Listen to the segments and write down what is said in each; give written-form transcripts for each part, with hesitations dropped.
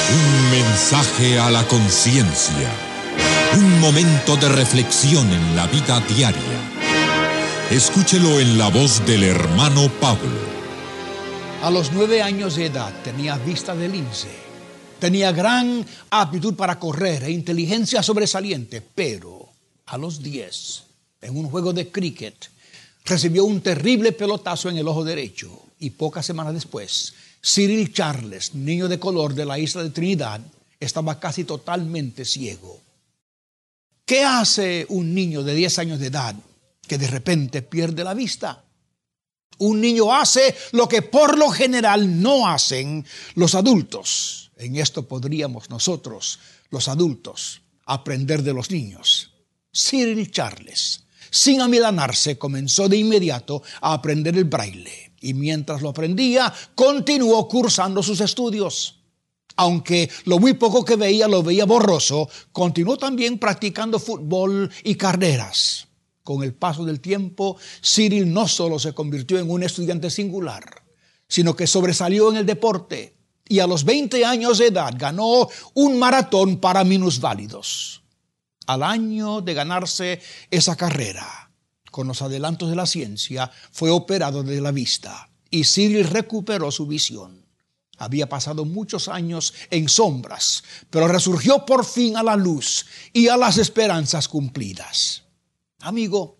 Un mensaje a la conciencia. Un momento de reflexión en la vida diaria. Escúchelo en la voz del hermano Pablo. A los 9 años de edad tenía vista de lince. Tenía gran aptitud para correr e inteligencia sobresaliente, pero a los 10, en un juego de cricket, recibió un terrible pelotazo en el ojo derecho y pocas semanas después, Cyril Charles, niño de color de la isla de Trinidad, estaba casi totalmente ciego. ¿Qué hace un niño de 10 años de edad que de repente pierde la vista? Un niño hace lo que por lo general no hacen los adultos. En esto podríamos nosotros, los adultos, aprender de los niños. Cyril Charles, sin amilanarse, comenzó de inmediato a aprender el braille. Y mientras lo aprendía, continuó cursando sus estudios. Aunque lo muy poco que veía lo veía borroso, continuó también practicando fútbol y carreras. Con el paso del tiempo, Cyril no solo se convirtió en un estudiante singular, sino que sobresalió en el deporte y a los 20 años de edad ganó un maratón para minusválidos. Al año de ganarse esa carrera, con los adelantos de la ciencia, fue operado de la vista y Cyril recuperó su visión. Había pasado muchos años en sombras, pero resurgió por fin a la luz y a las esperanzas cumplidas. Amigo,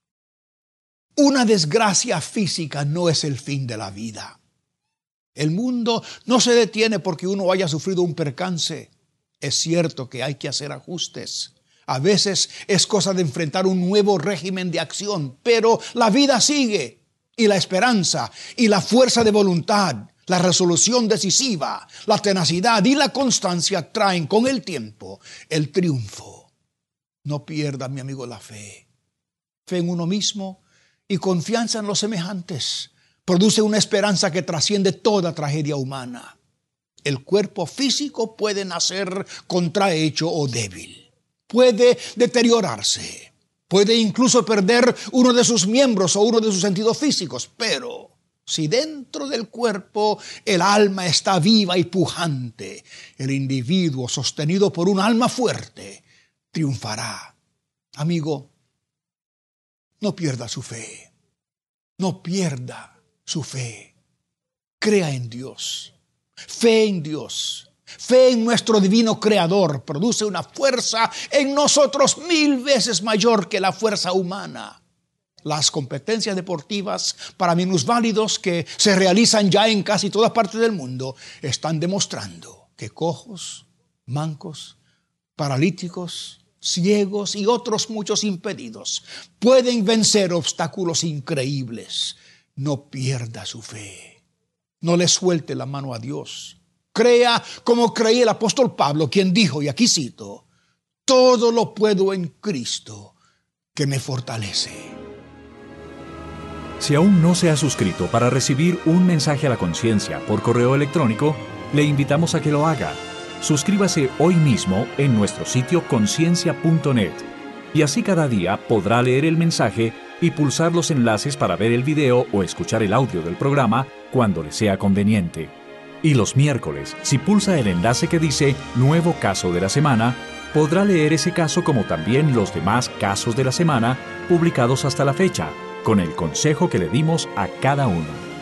una desgracia física no es el fin de la vida. El mundo no se detiene porque uno haya sufrido un percance. Es cierto que hay que hacer ajustes. A veces es cosa de enfrentar un nuevo régimen de acción, pero la vida sigue y la esperanza y la fuerza de voluntad, la resolución decisiva, la tenacidad y la constancia traen con el tiempo el triunfo. No pierda, mi amigo, la fe. Fe en uno mismo y confianza en los semejantes produce una esperanza que trasciende toda tragedia humana. El cuerpo físico puede nacer contrahecho o débil. Puede deteriorarse, puede incluso perder uno de sus miembros o uno de sus sentidos físicos, pero si dentro del cuerpo el alma está viva y pujante, el individuo sostenido por un alma fuerte triunfará. Amigo, no pierda su fe, no pierda su fe. Crea en Dios, fe en Dios. Fe en nuestro divino Creador produce una fuerza en nosotros 1000 veces mayor que la fuerza humana. Las competencias deportivas para minusválidos que se realizan ya en casi todas partes del mundo están demostrando que cojos, mancos, paralíticos, ciegos y otros muchos impedidos pueden vencer obstáculos increíbles. No pierda su fe. No le suelte la mano a Dios. Crea como creía el apóstol Pablo, quien dijo, y aquí cito, todo lo puedo en Cristo que me fortalece. Si aún no se ha suscrito para recibir un mensaje a la conciencia por correo electrónico, le invitamos a que lo haga. Suscríbase hoy mismo en nuestro sitio conciencia.net y así cada día podrá leer el mensaje y pulsar los enlaces para ver el video o escuchar el audio del programa cuando le sea conveniente. Y los miércoles, si pulsa el enlace que dice Nuevo Caso de la Semana, podrá leer ese caso como también los demás casos de la semana publicados hasta la fecha, con el consejo que le dimos a cada uno.